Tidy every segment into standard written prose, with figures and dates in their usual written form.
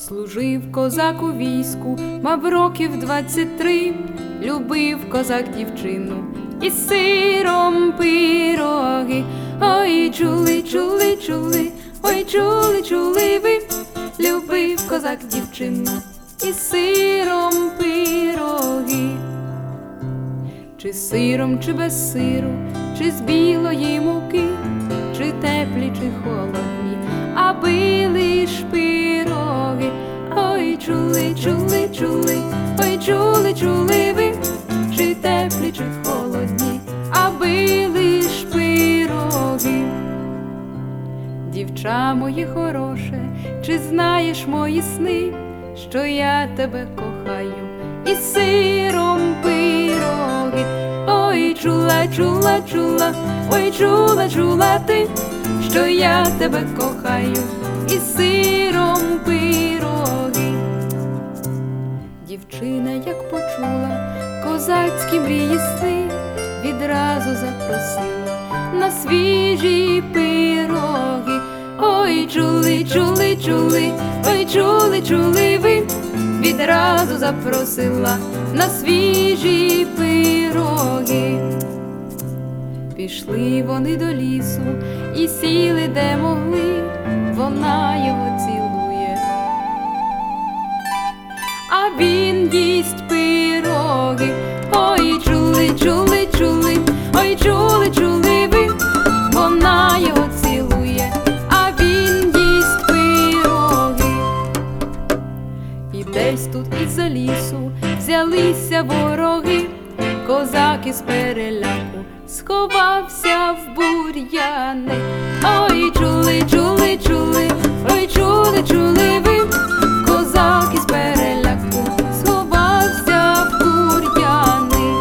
Служив козак у війську, мав років 23, любив козак дівчину із сиром пироги. Ой, чули, чули, чули, ой, чули, чули ви, любив козак дівчину із сиром пироги. Чи сиром, чи без сиру, чи з білої муки, чи теплі, чи холодні, аби лиш пироги. Ой, чули, чули, чули, ой, чули, чули ви, чи теплі, чи холодні, аби лиш пироги. Дівча моє хороше, чи знаєш мої сни, що я тебе кохаю із сиром пироги. Ой, чула, чула, чула, ой, чула, чула ти, що я тебе кохаю із сиром пироги. Дівчина, як почула козацькі мрії сни, відразу запросила на свіжі пироги. Ой, чули, чули, чули, ой, чули, чули ви, відразу запросила на свіжі пироги. Пішли вони до лісу і сіли, де могли, вона його цілує, а він їсть пироги. Ой, чули, чули, чули, ой, чули, чули ви, вона його цілує, а він їсть пироги. І десь тут із-за лісу взялися вороги, козак із переляку сховався в бур'яни. Ой, чули, чули, чули, ой, чули, чули ви, козак із переляку сховався в бур'яни.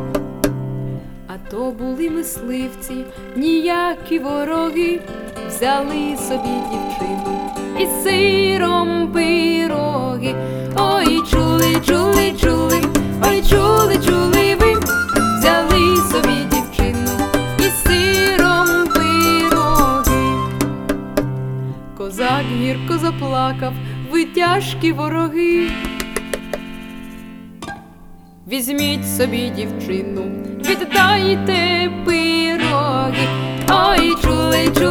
А то були мисливці, ніякі вороги, взяли собі дівчину із сиром пироги. Ой, чули, чули, чули, ой, чули, чули ви, взяли собі дівчину із сиром пироги. Козак гірко заплакав, ви тяжкі вороги. Візьміть собі дівчину, віддайте пироги. Ой, чули, чули.